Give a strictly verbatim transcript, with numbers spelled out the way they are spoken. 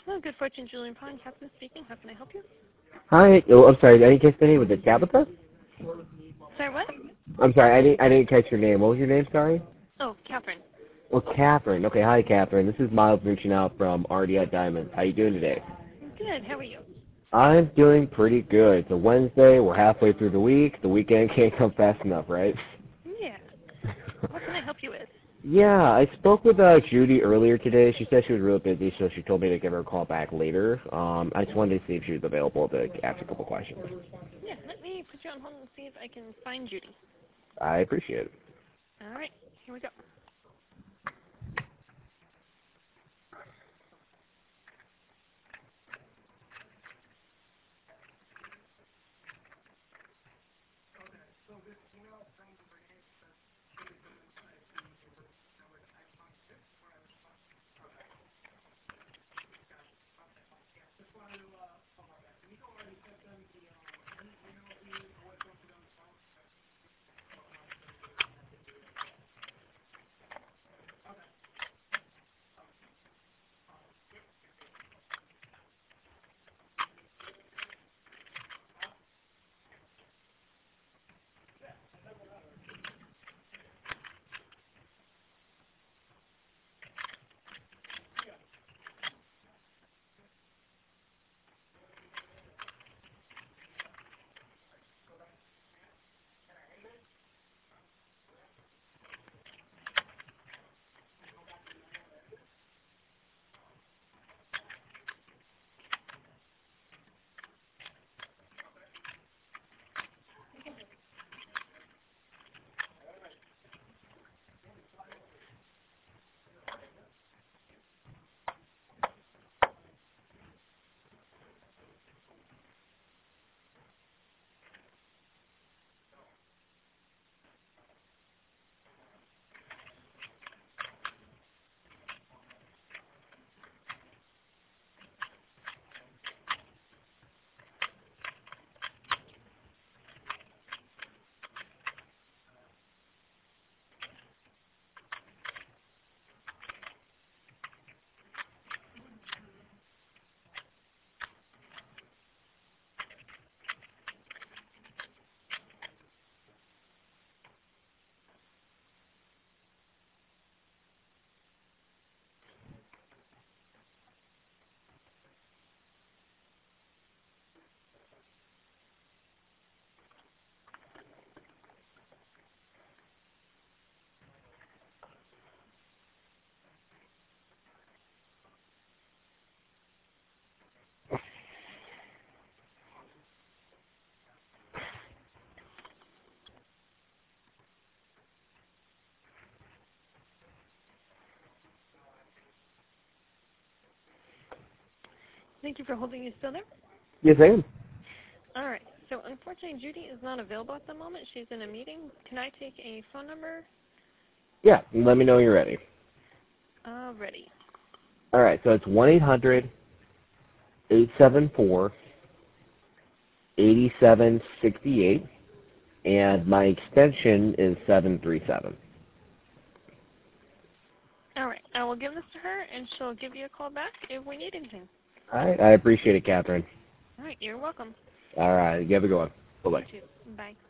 Hello, Good Fortune Julian Pond, Captain speaking. How can I help you? Hi. Oh, I'm sorry. I didn't catch the name. Was it Tabitha? Sorry, what? I'm sorry. I didn't. I didn't catch your name. What was your name? Sorry. Oh, Catherine. Well, Catherine. Okay. Hi, Catherine. This is Miles reaching out from R D I Diamonds. How you doing today? Good. How are you? I'm doing pretty good. It's a Wednesday. We're halfway through the week. The weekend can't come fast enough, right? Yeah. What can I help you with? Yeah, I spoke with uh, Judy earlier today. She said she was real busy, so she told me to give her a call back later. Um, I just wanted to see if she was available to ask a couple questions. Yeah, let me put you on hold and see if I can find Judy. I appreciate it. All right, here we go. Thank you for holding. You still there? Yes, I am. All right. So unfortunately, Judy is not available at the moment. She's in a meeting. Can I take a phone number? Yeah, let me know when you're ready. Uh, ready. All right, so it's one eight hundred eight seven four eight seven six eight, and my extension is seven three seven. All right. I will give this to her, and she'll give you a call back if we need anything. All right, I appreciate it, Catherine. All right. You're welcome. All right, you have a good one. Bye-bye. You too. Bye.